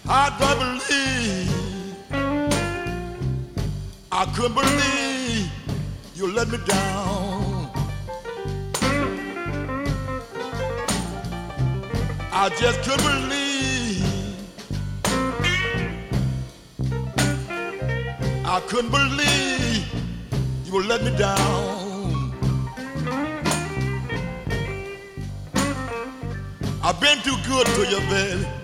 I don't believe, I couldn't believe you let me down. I just couldn't believe, I couldn't believe you would let me down. I've been too good to you, baby.